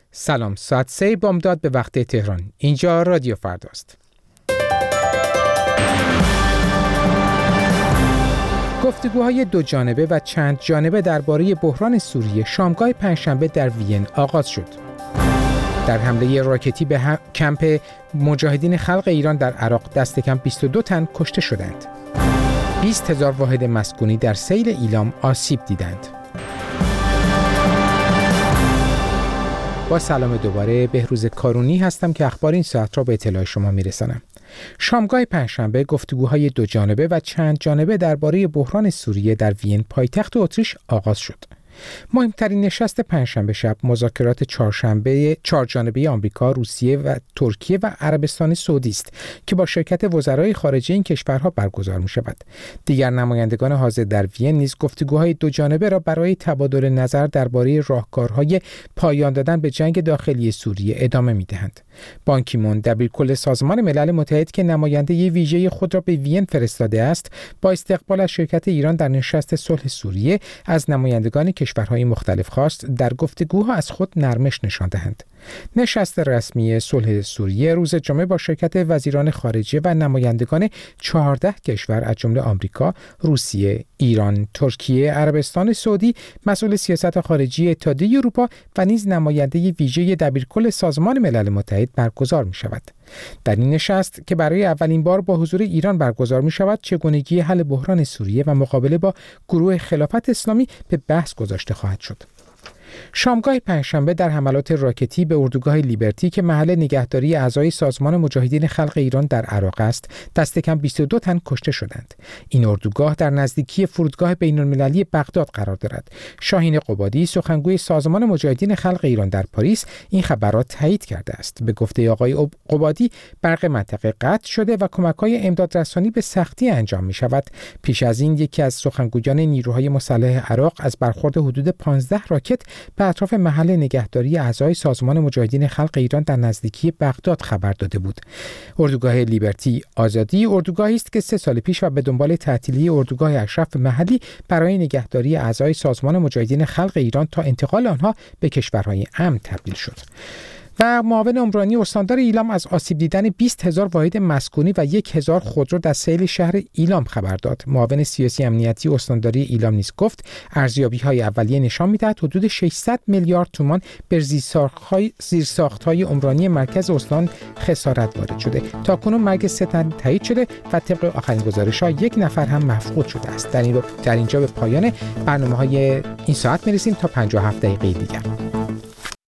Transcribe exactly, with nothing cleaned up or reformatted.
سلام، ساعت سه بامداد به وقت تهران. اینجا رادیو فرداست. گفتگوهای دو جانبه و چند جانبه درباره بحران سوریه شامگاه پنجشنبه در وین آغاز شد. در حمله راکتی به هم... کمپ مجاهدین خلق ایران در عراق دست کم بیست و دو تن کشته شدند. بیست هزار واحد مسکونی در سیل ایلام آسیب دیدند. با سلام دوباره، بهروز کارونی هستم که اخبار این ساعت را به اطلاع شما میرسانم. شامگاه پنجشنبه گفتگوهای دو جانبه و چند جانبه درباره بحران سوریه در وین پایتخت اتریش آغاز شد. مهمترین نشست پنجشنبه شب مذاکرات چهارشنبه چهار جانبه آمریکا، روسیه و ترکیه و عربستان سعودی است که با شرکت وزرای خارجه این کشورها برگزار می شود. دیگر نمایندگان حاضر در وین نیز گفتگوهای دو جانبه را برای تبادل نظر درباره راهکارهای پایان دادن به جنگ داخلی سوریه ادامه می دهند. بان کی مون، دبیرکل سازمان ملل متحد که نماینده ویژه خود را به وین فرستاده است، با استقبال از شرکت ایران در نشست صلح سوریه از نمایندگان کشورهای مختلف خواست در گفتگوها از خود نرمش نشان دهند. نشست رسمی صلح سوریه روز جمعه با شرکت وزیران خارجه و نمایندگان چهارده کشور از جمله آمریکا، روسیه، ایران، ترکیه، عربستان سعودی، مسئول سیاست خارجی اتحادیه اروپا و نیز نماینده ویژه دبیرکل سازمان ملل متحد برگزار می شود. در این نشست که برای اولین بار با حضور ایران برگزار می شود، چگونگی حل بحران سوریه و مقابله با گروه خلافت اسلامی به بحث گذاشته خواهد شد. شامگاه پنجشنبه در حملات راکتی به اردوگاه لیبرتی که محل نگهداری اعضای سازمان مجاهدین خلق ایران در عراق است، دست کم بیست و دو تن کشته شدند. این اردوگاه در نزدیکی فرودگاه بین‌المللی بغداد قرار دارد. شاهین قبادی، سخنگوی سازمان مجاهدین خلق ایران در پاریس، این خبر را تایید کرده است. به گفته آقای قبادی، برق منطقه قطع شده و کمک‌های امدادرسانی به سختی انجام می‌شود. پیش از این یکی از سخنگویان نیروهای مسلح عراق از برخورد حدود پانزده راکت به اطراف محل نگهداری اعضای سازمان مجاهدین خلق ایران در نزدیکی بغداد خبر داده بود. اردوگاه لیبرتی آزادی اردوگاهی است که سه سال پیش و به دنبال تعطیلی اردوگاه اشرف محلی برای نگهداری اعضای سازمان مجاهدین خلق ایران تا انتقال آنها به کشورهای امن تبدیل شد. و معاون عمرانی استاندار ایلام از آسیب دیدن بیست هزار واحد مسکونی و یک هزار خودرو در سیل شهر ایلام خبر داد. معاون سیاسی امنیتی استانداری ایلام نیز گفت ارزیابی‌های اولیه نشان می‌دهد حدود ششصد میلیارد تومان به زیرساخت‌های زیرساخت‌های عمرانی مرکز استان خسارت وارد شده. تاکنون مرگ سه تن تایید شده و طبق آخرین گزارش‌ها یک نفر هم مفقود شده است. در این در اینجا به پایان برنامه‌های این ساعت می‌رسیم تا پنجاه و هفت دقیقه دیگر.